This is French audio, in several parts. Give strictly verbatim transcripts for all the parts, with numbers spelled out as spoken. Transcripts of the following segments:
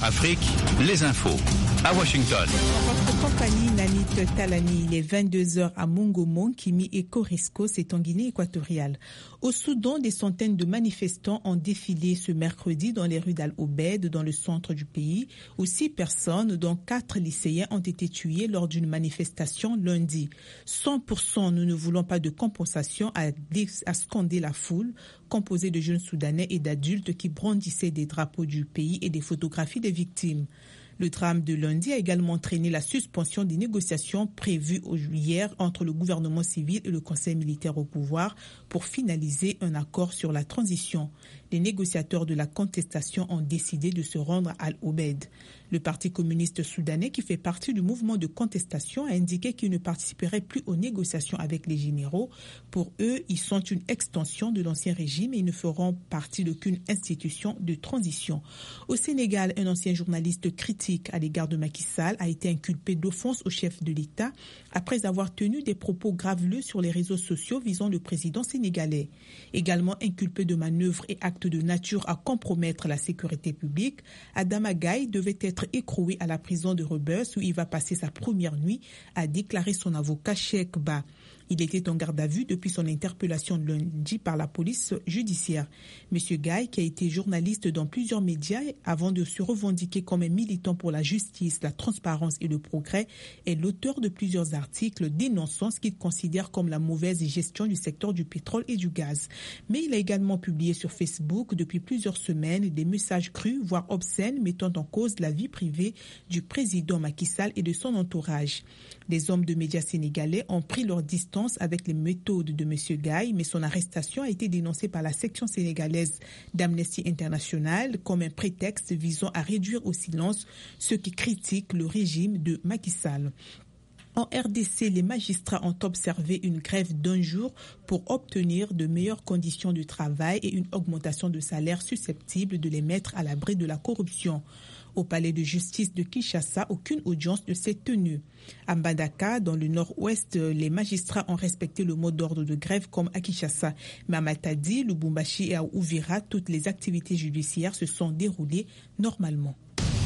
Afrique, les infos à Washington. En votre compagnie, Nanit Talani, il est vingt-deux heures à Mongomo, Kimi et Corisco, c'est en Guinée équatoriale. Au Soudan, des centaines de manifestants ont défilé ce mercredi dans les rues d'Al-Obeid, dans le centre du pays, où six personnes, dont quatre lycéens, ont été tuées lors d'une manifestation lundi. cent pour cent nous ne voulons pas de compensation, a, a scandé la foule, composée de jeunes Soudanais et d'adultes qui brandissaient des drapeaux du pays et des photographies des victimes. Le drame de lundi a également entraîné la suspension des négociations prévues hier entre le gouvernement civil et le conseil militaire au pouvoir pour finaliser un accord sur la transition. Les négociateurs de la contestation ont décidé de se rendre à Al-Obeid. Le Parti communiste soudanais, qui fait partie du mouvement de contestation, a indiqué qu'il ne participerait plus aux négociations avec les généraux. Pour eux, ils sont une extension de l'ancien régime et ils ne feront partie d'aucune institution de transition. Au Sénégal, un ancien journaliste critique à l'égard de Macky Sall a été inculpé d'offense au chef de l'État après avoir tenu des propos graveleux sur les réseaux sociaux visant le président sénégalais. Également inculpé de manœuvres et actes de nature à compromettre la sécurité publique, Adama Gaye devait être écroué à la prison de Rebeuss où il va passer sa première nuit, a déclaré son avocat Cheikh Ba. Il était en garde à vue depuis son interpellation lundi par la police judiciaire. Monsieur Gaye, qui a été journaliste dans plusieurs médias avant de se revendiquer comme un militant pour la justice, la transparence et le progrès, est l'auteur de plusieurs articles dénonçant ce qu'il considère comme la mauvaise gestion du secteur du pétrole et du gaz. Mais il a également publié sur Facebook depuis plusieurs semaines des messages crus, voire obscènes, mettant en cause la vie privée du président Macky Sall et de son entourage. Les hommes de médias sénégalais ont pris leur distance avec les méthodes de M. Gaye, mais son arrestation a été dénoncée par la section sénégalaise d'Amnesty International comme un prétexte visant à réduire au silence ceux qui critiquent le régime de Macky Sall. En R D C, les magistrats ont observé une grève d'un jour pour obtenir de meilleures conditions de travail et une augmentation de salaire susceptible de les mettre à l'abri de la corruption. Au palais de justice de Kinshasa, aucune audience ne s'est tenue. À Mbandaka, dans le nord-ouest, les magistrats ont respecté le mot d'ordre de grève comme à Kinshasa. Mais à Matadi, Lubumbashi et à Uvira, toutes les activités judiciaires se sont déroulées normalement.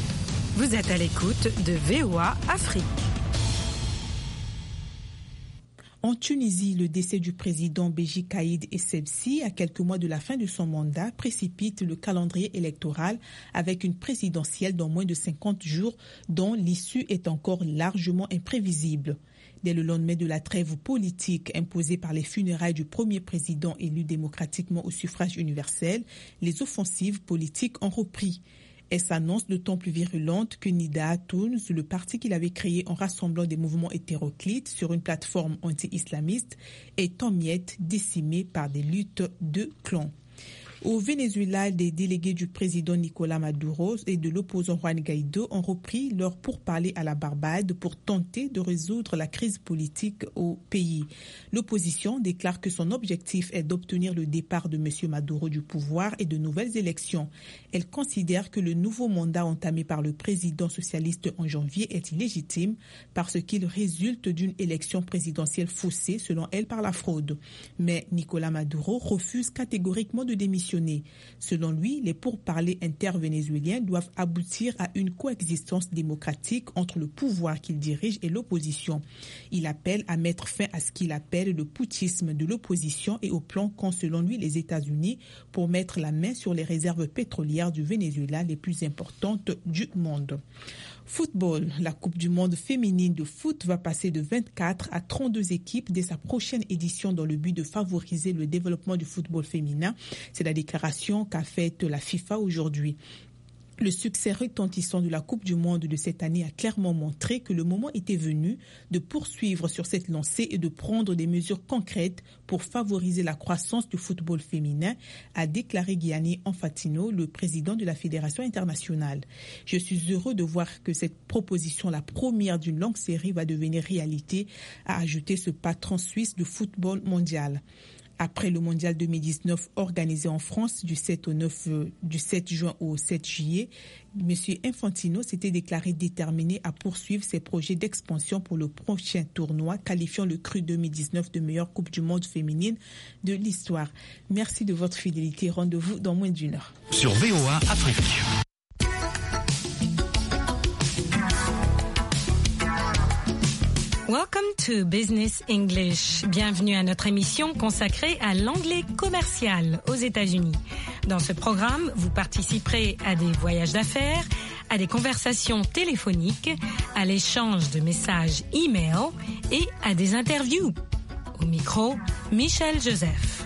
Vous êtes à l'écoute de V O A Afrique. En Tunisie, le décès du président Béji Caïd Essebsi, à quelques mois de la fin de son mandat, précipite le calendrier électoral avec une présidentielle dans moins de cinquante jours dont l'issue est encore largement imprévisible. Dès le lendemain de la trêve politique imposée par les funérailles du premier président élu démocratiquement au suffrage universel, les offensives politiques ont repris. Elle s'annonce d'autant plus virulente que Nida Tounes, le parti qu'il avait créé en rassemblant des mouvements hétéroclites sur une plateforme anti-islamiste, est en miettes décimé par des luttes de clans. Au Venezuela, des délégués du président Nicolás Maduro et de l'opposant Juan Guaidó ont repris leur pourparlers à la Barbade pour tenter de résoudre la crise politique au pays. L'opposition déclare que son objectif est d'obtenir le départ de M. Maduro du pouvoir et de nouvelles élections. Elle considère que le nouveau mandat entamé par le président socialiste en janvier est illégitime parce qu'il résulte d'une élection présidentielle faussée, selon elle, par la fraude. Mais Nicolás Maduro refuse catégoriquement de démissionner. Selon lui, les pourparlers intervénézuéliens doivent aboutir à une coexistence démocratique entre le pouvoir qu'il dirige et l'opposition. Il appelle à mettre fin à ce qu'il appelle le putschisme de l'opposition et au plan qu'ont selon lui les États-Unis pour mettre la main sur les réserves pétrolières du Venezuela les plus importantes du monde. Football, la Coupe du monde féminine de foot va passer de vingt-quatre à trente-deux équipes dès sa prochaine édition dans le but de favoriser le développement du football féminin. C'est la déclaration qu'a faite la FIFA aujourd'hui. Le succès retentissant de la Coupe du monde de cette année a clairement montré que le moment était venu de poursuivre sur cette lancée et de prendre des mesures concrètes pour favoriser la croissance du football féminin, a déclaré Gianni Infantino, le président de la Fédération internationale. Je suis heureux de voir que cette proposition, la première d'une longue série, va devenir réalité, a ajouté ce patron suisse du football mondial. Après le mondial deux mille dix-neuf organisé en France du sept au neuf, du sept juin au sept juillet, M. Infantino s'était déclaré déterminé à poursuivre ses projets d'expansion pour le prochain tournoi, qualifiant le Cru deux mille dix-neuf de meilleure Coupe du monde féminine de l'histoire. Merci de votre fidélité. Rendez-vous dans moins d'une heure. Sur V O A Afrique. Welcome to Business English. Bienvenue à notre émission consacrée à l'anglais commercial aux États-Unis. Dans ce programme, vous participerez à des voyages d'affaires, à des conversations téléphoniques, à l'échange de messages e-mail et à des interviews. Au micro, Michel Joseph.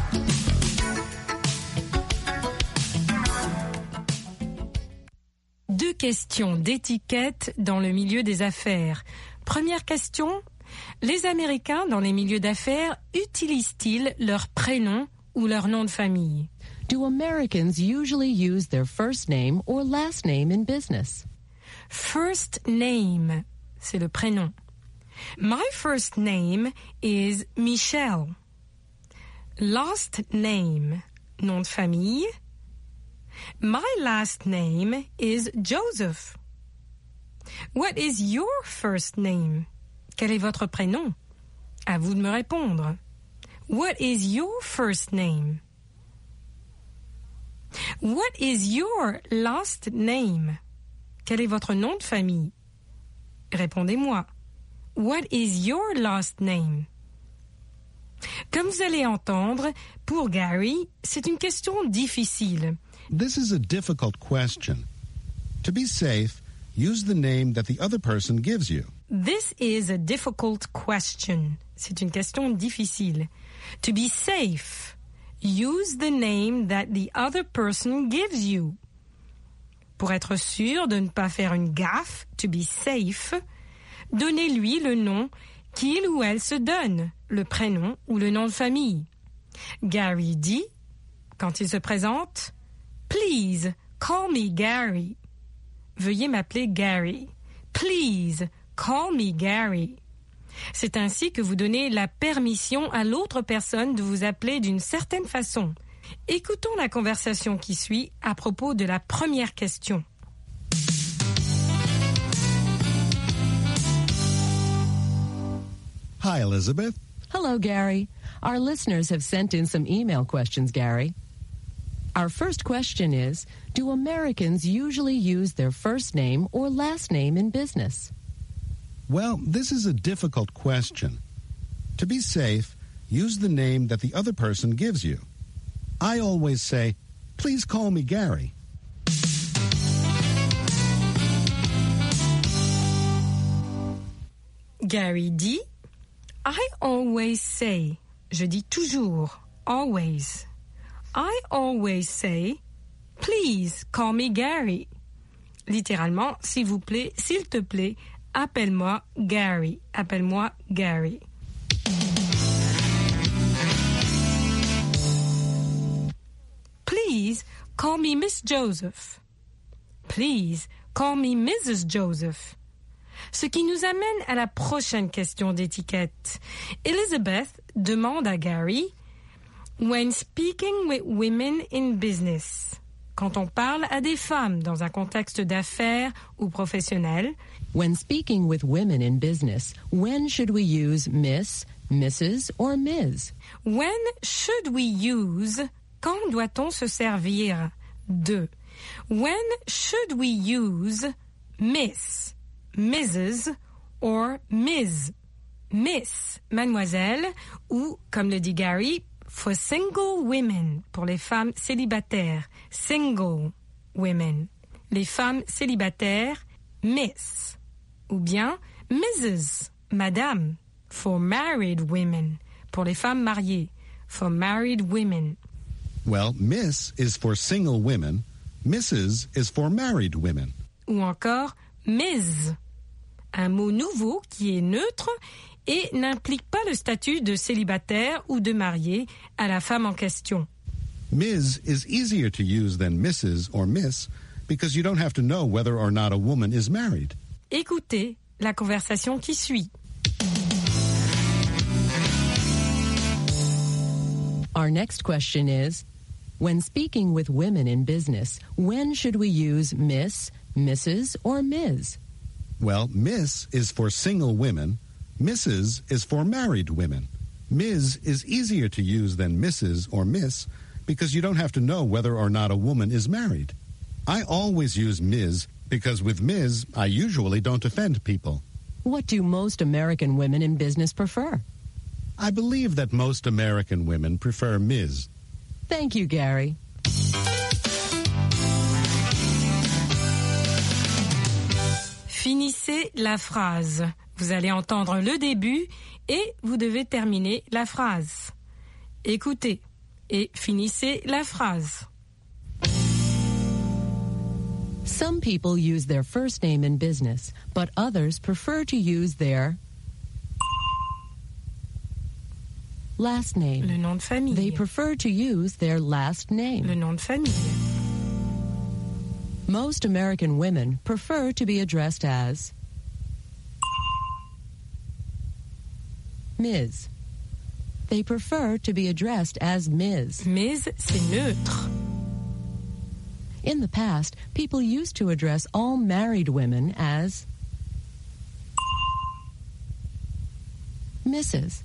Deux questions d'étiquette dans le milieu des affaires. Première question, les Américains dans les milieux d'affaires utilisent-ils leur prénom ou leur nom de famille? Do Americans usually use their first name or last name in business? First name, c'est le prénom. My first name is Michelle. Last name, nom de famille. My last name is Joseph. What is your first name? Quel est votre prénom? À vous de me répondre. What is your first name? What is your last name? Quel est votre nom de famille? Répondez-moi. What is your last name? Comme vous allez entendre, pour Gary, c'est une question difficile. This is a difficult question. To be safe, use the name that the other person gives you. This is a difficult question. C'est une question difficile. To be safe, use the name that the other person gives you. Pour être sûr de ne pas faire une gaffe, to be safe, donnez-lui le nom qu'il ou elle se donne, le prénom ou le nom de famille. Gary dit, quand il se présente, « Please, call me Gary ». Veuillez m'appeler Gary. Please, call me Gary. C'est ainsi que vous donnez la permission à l'autre personne de vous appeler d'une certaine façon. Écoutons la conversation qui suit à propos de la première question. Hi, Elizabeth. Hello, Gary. Our listeners have sent in some email questions, Gary. Our first question is, do Americans usually use their first name or last name in business? Well, this is a difficult question. To be safe, use the name that the other person gives you. I always say, please call me Gary. Gary dit, I always say, je dis toujours, always. I always say, please call me Gary. Littéralement, s'il vous plaît, s'il te plaît, appelle-moi Gary. Appelle-moi Gary. Please call me Miss Joseph. Please call me Missus Joseph. Ce qui nous amène à la prochaine question d'étiquette. Elizabeth demande à Gary, when speaking with women in business, quand on parle à des femmes dans un contexte d'affaires ou professionnel, when speaking with women in business, when should we use Miss, Missus or Miz? When should we use, quand doit-on se servir de? When should we use Miss, Missus or Miz? Miss, mademoiselle, ou, comme le dit Gary, for single women, pour les femmes célibataires, single women. Les femmes célibataires, Miss. Ou bien Missus, madame, for married women, pour les femmes mariées, for married women. Well, Miss is for single women, Missus is for married women. Ou encore Miz, un mot nouveau qui est neutre et n'implique pas le statut de célibataire ou de marié à la femme en question. Miz is easier to use than Missus or Miss because you don't have to know whether or not a woman is married. Écoutez la conversation qui suit. Our next question is, when speaking with women in business, when should we use Miss, Missus or Miz? Well, Miss is for single women, Missus is for married women. Miz is easier to use than Missus or Miss because you don't have to know whether or not a woman is married. I always use Miz because with Miz, I usually don't offend people. What do most American women in business prefer? I believe that most American women prefer Miz Thank you, Gary. Finissez la phrase. Vous allez entendre le début et vous devez terminer la phrase. Écoutez et finissez la phrase. Some people use their first name in business, but others prefer to use their last name. Le nom de famille. They prefer to use their last name. Le nom de famille. Most American women prefer to be addressed as Miz They prefer to be addressed as Miz Miz, c'est neutre. In the past, people used to address all married women as Missus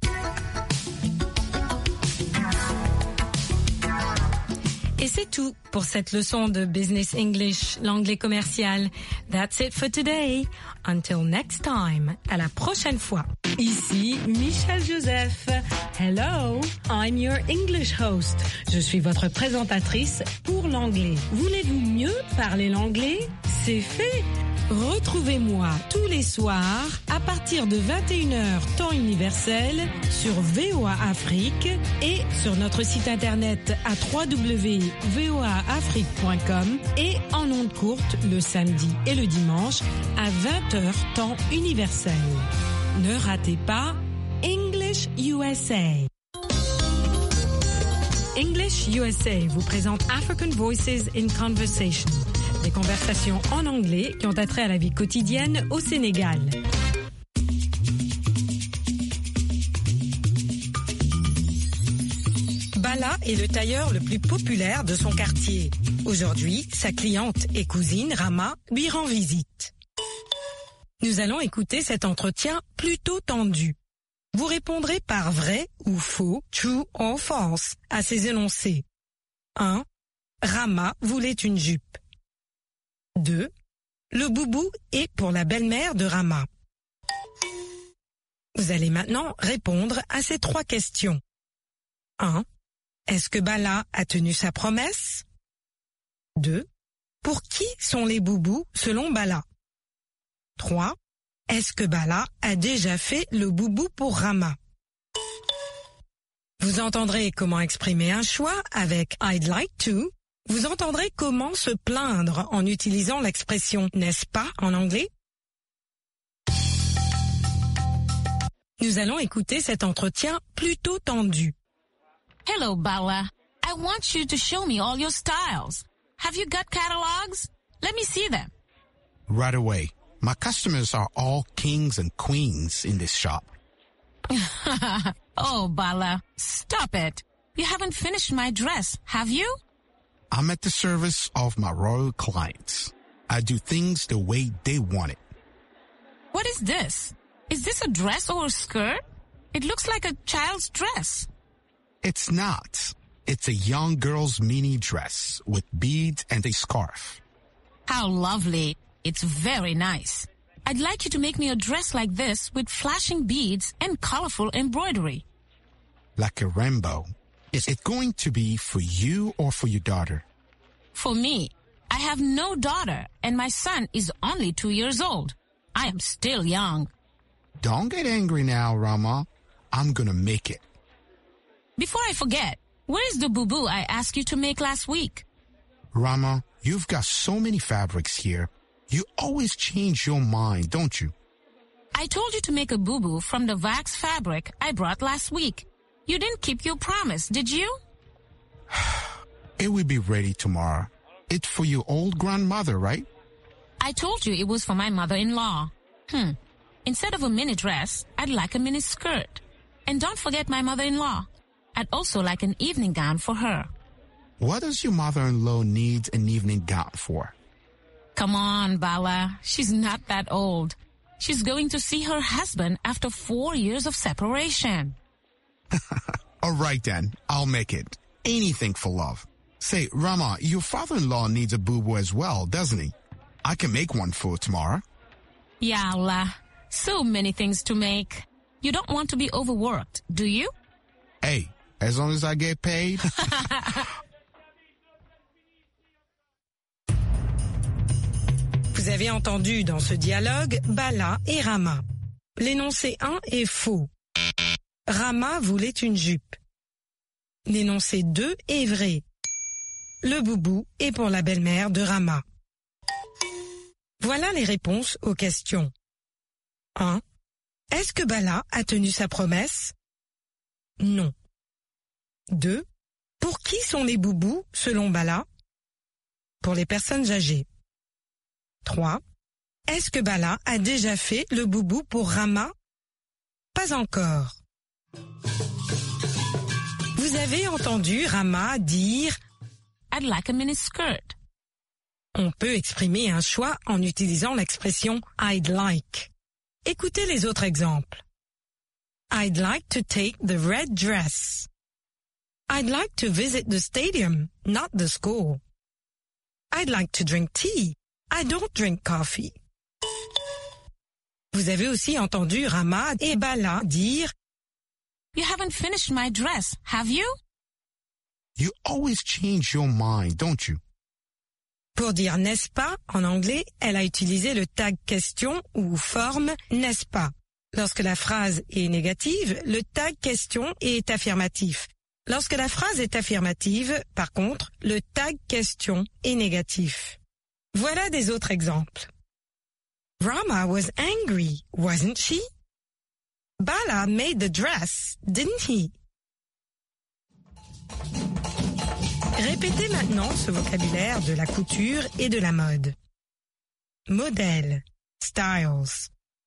Et c'est tout pour cette leçon de Business English, l'anglais commercial. That's it for today. Until next time. À la prochaine fois. Ici Michel Joseph. Hello, I'm your English host. Je suis votre présentatrice pour l'anglais. Voulez-vous mieux parler l'anglais? C'est fait. Retrouvez-moi tous les soirs à partir de vingt et une heures temps universel sur V O A Afrique et sur notre site internet à w w w point v o a afrique point com et en ondes courtes le samedi et le dimanche à vingt heures temps universel. Ne ratez pas English U S A. English U S A vous présente African Voices in Conversation. Des conversations en anglais qui ont attrait à la vie quotidienne au Sénégal. Bala est le tailleur le plus populaire de son quartier. Aujourd'hui, sa cliente et cousine, Rama, lui rend visite. Nous allons écouter cet entretien plutôt tendu. Vous répondrez par vrai ou faux, true or false, à ces énoncés. un. Rama voulait une jupe. deux. Le boubou est pour la belle-mère de Rama. Vous allez maintenant répondre à ces trois questions. un. Est-ce que Bala a tenu sa promesse? deux. Pour qui sont les boubous selon Bala? trois. Est-ce que Bala a déjà fait le boubou pour Rama? Vous entendrez comment exprimer un choix avec I'd like to. Vous entendrez comment se plaindre en utilisant l'expression « n'est-ce pas » en anglais. Nous allons écouter cet entretien plutôt tendu. Hello, Bala. I want you to show me all your styles. Have you got catalogs? Let me see them. Right away. My customers are all kings and queens in this shop. Oh, Bala, stop it. You haven't finished my dress, have you? I'm at the service of my royal clients. I do things the way they want it. What is this? Is this a dress or a skirt? It looks like a child's dress. It's not. It's a young girl's mini dress with beads and a scarf. How lovely. It's very nice. I'd like you to make me a dress like this with flashing beads and colorful embroidery. Like a rainbow. Is it going to be for you or for your daughter? For me. I have no daughter and my son is only two years old. I am still young. Don't get angry now, Rama. I'm gonna make it. Before I forget, where is the boo-boo I asked you to make last week? Rama, you've got so many fabrics here. You always change your mind, don't you? I told you to make a boo-boo from the wax fabric I brought last week. You didn't keep your promise, did you? It will be ready tomorrow. It's for your old grandmother, right? I told you it was for my mother-in-law. Hmm. Instead of a mini dress, I'd like a mini skirt. And don't forget my mother-in-law. I'd also like an evening gown for her. What does your mother-in-law need an evening gown for? Come on, Bala. She's not that old. She's going to see her husband after four years of separation. All right, then. I'll make it. Anything for love. Say, Rama, your father-in-law needs a boo-boo as well, doesn't he? I can make one for tomorrow. Ya Allah. So many things to make. You don't want to be overworked, do you? Hey, as long as I get paid. Vous avez entendu dans ce dialogue Bala et Rama. L'énoncé un est faux. Rama voulait une jupe. L'énoncé deux est vrai. Le boubou est pour la belle-mère de Rama. Voilà les réponses aux questions. un. Est-ce que Bala a tenu sa promesse? Non. deux. Pour qui sont les boubous selon Bala? Pour les personnes âgées. trois. Est-ce que Bala a déjà fait le boubou pour Rama? Pas encore. Vous avez entendu Rama dire « I'd like a mini skirt ». On peut exprimer un choix en utilisant l'expression « I'd like ». Écoutez les autres exemples. I'd like to take the red dress. I'd like to visit the stadium, not the school. I'd like to drink tea. I don't drink coffee. Vous avez aussi entendu Rama et Bala dire You haven't finished my dress, have you? You always change your mind, don't you? Pour dire n'est-ce pas, en anglais, elle a utilisé le tag question ou forme n'est-ce pas. Lorsque la phrase est négative, le tag question est affirmatif. Lorsque la phrase est affirmative, par contre, le tag question est négatif. Voilà des autres exemples. Rama was angry, wasn't she? Bala made the dress, didn't he? Répétez maintenant ce vocabulaire de la couture et de la mode. Modèle, styles.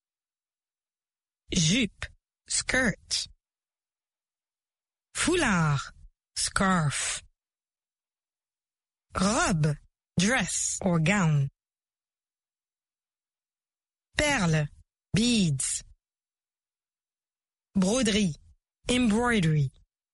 Jupe, skirt. Foulard, scarf. Robe, dress or gown. Perles, beads. Broderie, embroidery.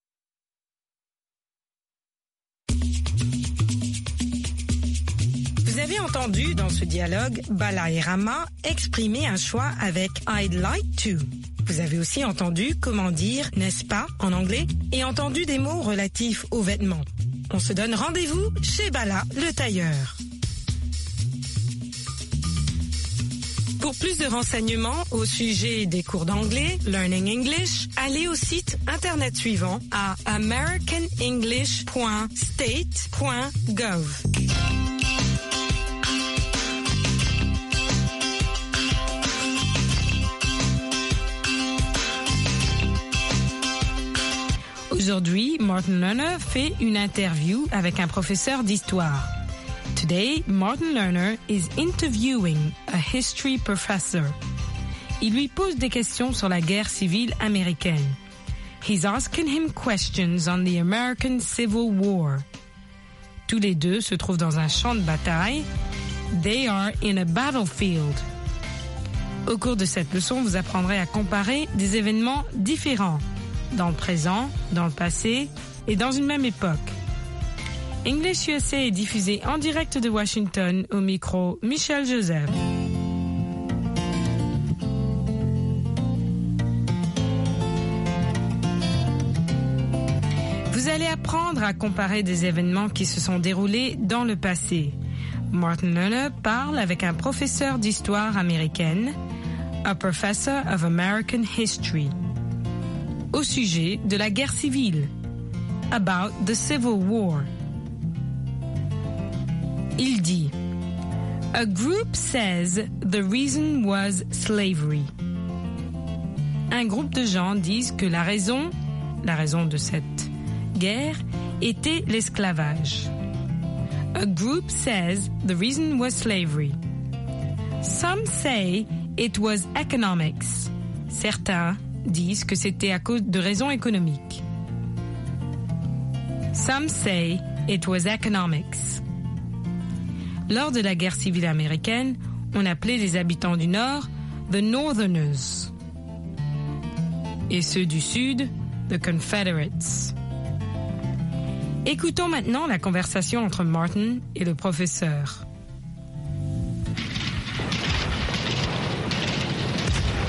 Vous avez entendu dans ce dialogue Bala et Rama exprimer un choix avec I'd like to. Vous avez aussi entendu comment dire n'est-ce pas en anglais et entendu des mots relatifs aux vêtements. On se donne rendez-vous chez Bala le tailleur. Pour plus de renseignements au sujet des cours d'anglais, Learning English, allez au site internet suivant à american english point state point gov. Aujourd'hui, Martin Lerner fait une interview avec un professeur d'histoire. Today, Martin Lerner is interviewing a history professor. Il lui pose des questions sur la guerre civile américaine. He's asking him questions on the American Civil War. Tous les deux se trouvent dans un champ de bataille. They are in a battlefield. Au cours de cette leçon, vous apprendrez à comparer des événements différents, dans le présent, dans le passé et dans une même époque. English U S A est diffusé en direct de Washington au micro Michel Joseph. Vous allez apprendre à comparer des événements qui se sont déroulés dans le passé. Martin Lerner parle avec un professeur d'histoire américaine, a professor of American history, au sujet de la guerre civile, about the Civil War. Il dit, A group says the reason was slavery. Un groupe de gens disent que la raison, la raison de cette guerre, était l'esclavage. A group says the reason was slavery. Some say it was economics. Certains disent que c'était à cause de raisons économiques. Some say it was economics. Lors de la guerre civile américaine, on appelait les habitants du Nord the Northerners et ceux du Sud the Confederates. Écoutons maintenant la conversation entre Martin et le professeur.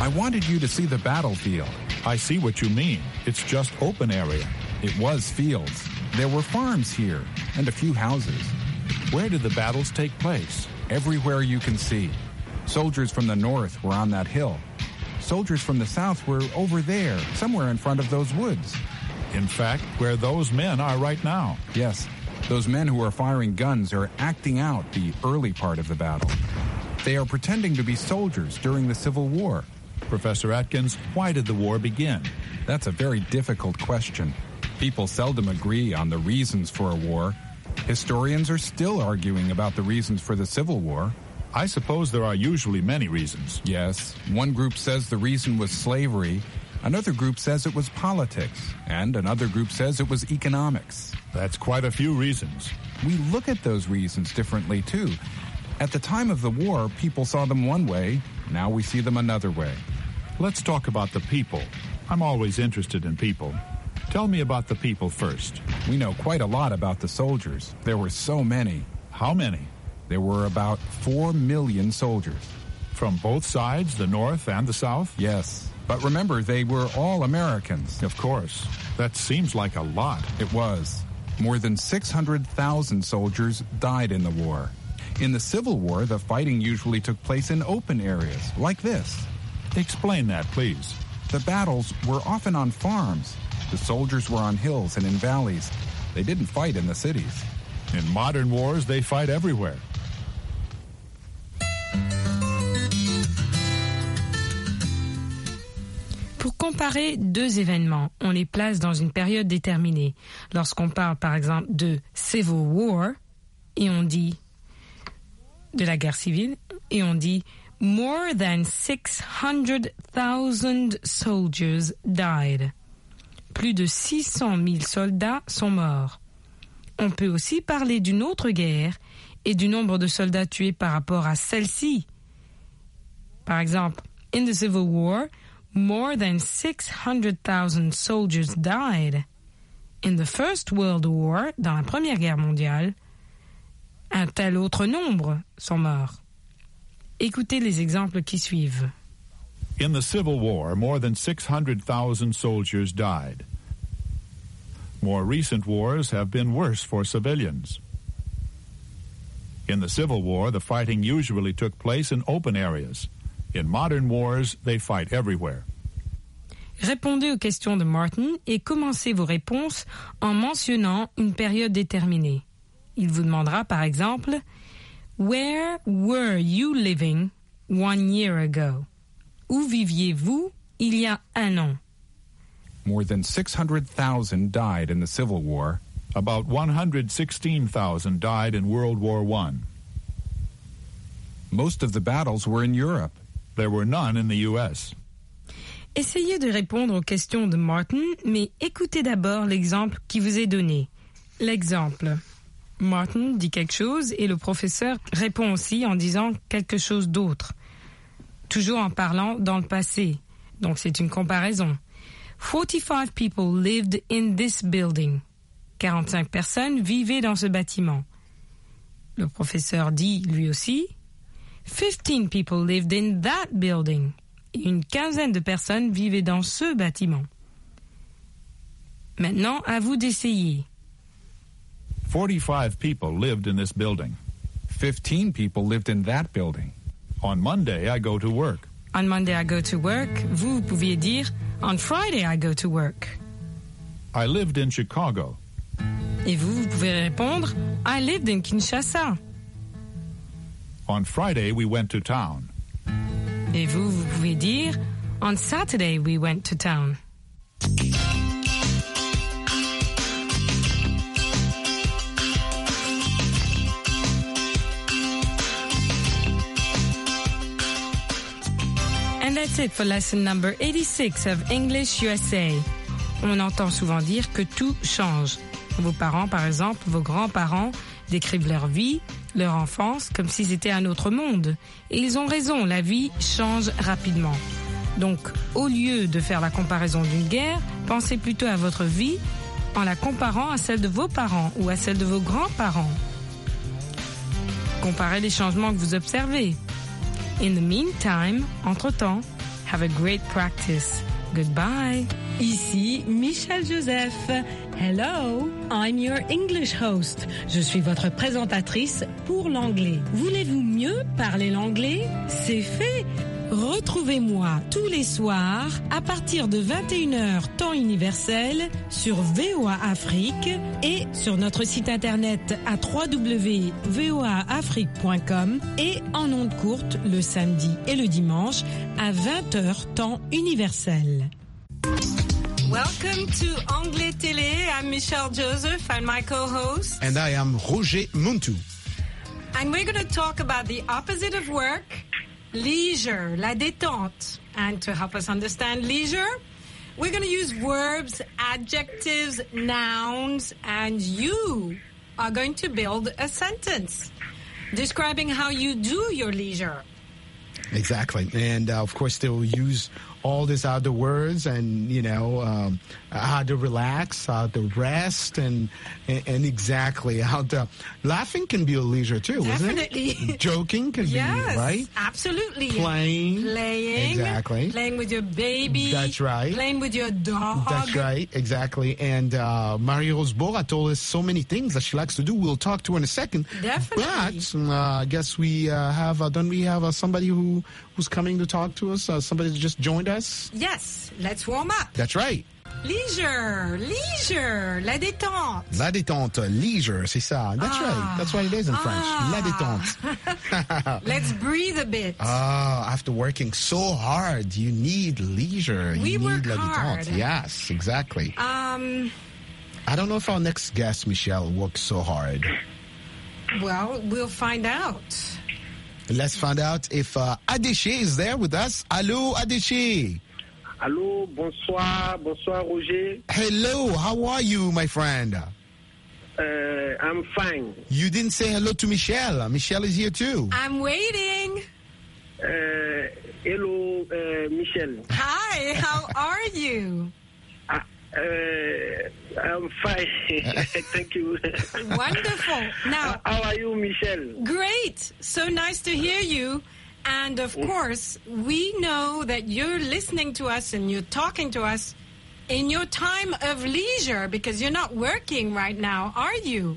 I wanted you to see the battlefield. I see what you mean. It's just open area. It was fields. There were farms here and a few houses. Where did the battles take place? Everywhere you can see. Soldiers from the north were on that hill. Soldiers from the south were over there, somewhere in front of those woods. In fact, where those men are right now. Yes, those men who are firing guns are acting out the early part of the battle. They are pretending to be soldiers during the Civil War. Professor Atkins, why did the war begin? That's a very difficult question. People seldom agree on the reasons for a war. Historians are still arguing about the reasons for the Civil War. I suppose there are usually many reasons. Yes. One group says the reason was slavery. Another group says it was politics. And another group says it was economics. That's quite a few reasons. We look at those reasons differently, too. At the time of the war, people saw them one way. Now we see them another way. Let's talk about the people. I'm always interested in people. Tell me about the people first. We know quite a lot about the soldiers. There were so many. How many? There were about four million soldiers. From both sides, the North and the South? Yes. But remember, they were all Americans. Of course. That seems like a lot. It was. More than six hundred thousand soldiers died in the war. In the Civil War, the fighting usually took place in open areas, like this. Explain that, please. The battles were often on farms. The soldiers were on hills and in valleys. They didn't fight in the cities. In modern wars, they fight everywhere. Pour comparer deux événements, on les place dans une période déterminée. Lorsqu'on parle par exemple de Civil War, et on dit de la guerre civile, et on dit more than six hundred thousand soldiers died. Plus de six cent mille soldats sont morts. On peut aussi parler d'une autre guerre et du nombre de soldats tués par rapport à celle-ci. Par exemple, in the Civil War, more than six hundred thousand soldiers died. In the First World War, dans la Première Guerre mondiale, un tel autre nombre sont morts. Écoutez les exemples qui suivent. In the Civil War, more than six hundred thousand soldiers died. More recent wars have been worse for civilians. In the Civil War, the fighting usually took place in open areas. In modern wars, they fight everywhere. Répondez aux questions de Martin et commencez vos réponses en mentionnant une période déterminée. Il vous demandera par exemple « Where were you living one year ago ?» Où viviez-vous il y a un an? More than six hundred thousand died in the Civil War. About one hundred sixteen thousand died in World War One. Most of the battles were in Europe. There were none in the U S. Essayez de répondre aux questions de Martin, mais écoutez d'abord l'exemple qui vous est donné. L'exemple. Martin dit quelque chose et le professeur répond aussi en disant quelque chose d'autre. Toujours en parlant dans le passé. Donc c'est une comparaison. forty-five people lived in this building. quarante-cinq personnes vivaient dans ce bâtiment. Le professeur dit lui aussi fifteen people lived in that building. Et une quinzaine de personnes vivaient dans ce bâtiment. Maintenant, à vous d'essayer. forty-five people lived in this building. fifteen people lived in that building. On Monday, I go to work. On Monday, I go to work. Vous, vous pouviez dire on Friday, I go to work. I lived in Chicago. Et vous, vous pouvez répondre I lived in Kinshasa. On Friday, we went to town. Et vous, vous pouvez dire on Saturday, we went to town. And that's it for lesson number eighty-six of English U S A. On entend souvent dire que tout change. Vos parents, par exemple, vos grands-parents, décrivent leur vie, leur enfance, comme si c'était un autre monde. Et ils ont raison, la vie change rapidement. Donc, au lieu de faire la comparaison d'une guerre, pensez plutôt à votre vie en la comparant à celle de vos parents ou à celle de vos grands-parents. Comparez les changements que vous observez. In the meantime, entre-temps, Have a great practice. Goodbye. Ici Michelle Joseph. Hello, I'm your English host. Je suis votre présentatrice pour l'anglais. Voulez-vous mieux parler l'anglais? C'est fait. Retrouvez-moi tous les soirs à partir de vingt et une heures temps universel sur V O A Afrique et sur notre site internet à w w w point v o a afrique point com et en ondes courtes le samedi et le dimanche à vingt heures temps universel. Welcome to Anglais Télé. I'm Michelle Joseph and my co-host. And I am Roger Muntu. And we're going to talk about the opposite of work, leisure, la détente. And to help us understand leisure, we're going to use verbs, adjectives, nouns, and you are going to build a sentence describing how you do your leisure. Exactly. And uh, of course, they will use all these other words and, you know, um, how to relax, how to rest, and, and and exactly how to... Laughing can be a leisure too, Definitely. isn't it? Joking can yes, be, right? Absolutely. Playing. Playing. Exactly. Playing with your baby. That's right. Playing with your dog. That's right, exactly. And uh, Marie-Rose Bora told us so many things that she likes to do. We'll talk to her in a second. Definitely. But uh, I guess we uh, have, uh, don't we have uh, somebody who who's coming to talk to us? Uh, somebody that just joined us? Yes, let's warm up. That's right. Leisure, leisure, la détente. La détente, leisure, c'est ça. That's ah. right. That's what it is in French. Ah. La détente. Let's breathe a bit. Ah, after working so hard, you need leisure. We you work need la hard. détente. Yes, exactly. Um, I don't know if our next guest, Michelle, works so hard. Well, we'll find out. Let's find out if uh, Adéché is there with us. Allô, Adéché. Allô, bonsoir, bonsoir, Roger. Hello, how are you, my friend? Uh, I'm fine. You didn't say hello to Michelle. Michelle is here too. I'm waiting. Uh, hello, uh, Michelle. Hi, how are you? Uh, uh, I'm fine. Thank you. Wonderful. Now, how are you, Michelle? Great. So nice to hear you. And of course, we know that you're listening to us and you're talking to us in your time of leisure because you're not working right now, are you?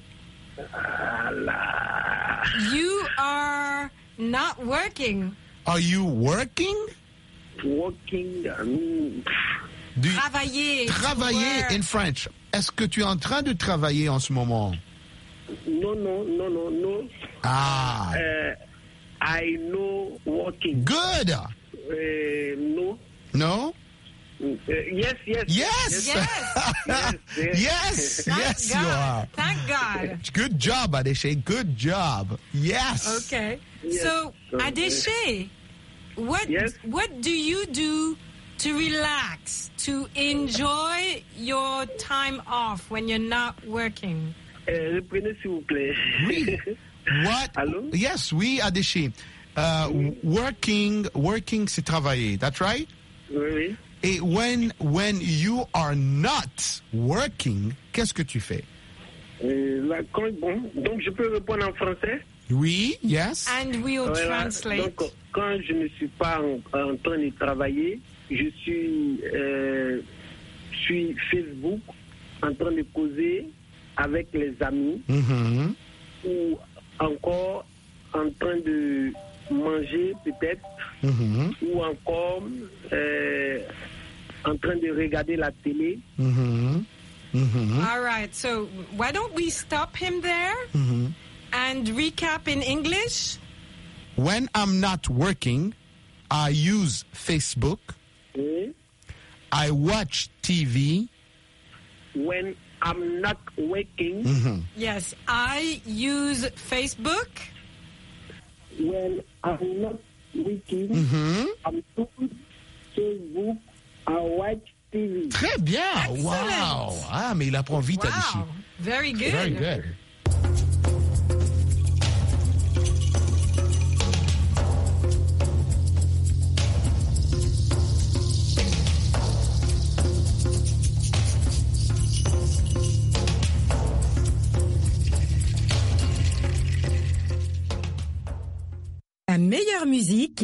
You are not working. Are you working? Working. Um, Do you travailler. Travailler in French. Est-ce que tu es en train de travailler en ce moment? No, no, no, no, no. Ah. Uh, I know working. Good. Uh, no. No? Uh, yes, yes. Yes. Yes. yes, yes. Yes. Thank yes, God. you are. Thank God. Good job, Adéché. Good job. Yes. Okay. Yes. So, Adéché, what Yes? what do you do to relax, to enjoy your time off when you're not working? Uh, reprenez s'il vous plaît. Oui. What? Allô? Yes, oui, Adéché. Uh, working, working, c'est travailler. That's right? Oui, oui. Et when, when you are not working, qu'est-ce que tu fais? Euh, là, quand, bon, donc je peux répondre en français? Oui, yes. And we'll Voilà. translate. Donc, quand je ne suis pas en, en train de travailler, je suis euh, sur Facebook en train de causer avec les amis Mm-hmm. ou encore en train de manger peut-être Mm-hmm. ou encore euh, en train de regarder la télé. Mm-hmm. Mm-hmm. All right. So, why don't we stop him there Mm-hmm. and recap in English? When I'm not working, I use Facebook. Oui. I watch T V. When I'm not working, Mm-hmm. Yes, I use Facebook. when I'm not working, Mm-hmm. I'm on Facebook, I watch T V. Très bien. Excellent. Wow. Ah, mais il apprend vite, Adéché. Wow, very good. Very good. La meilleure musique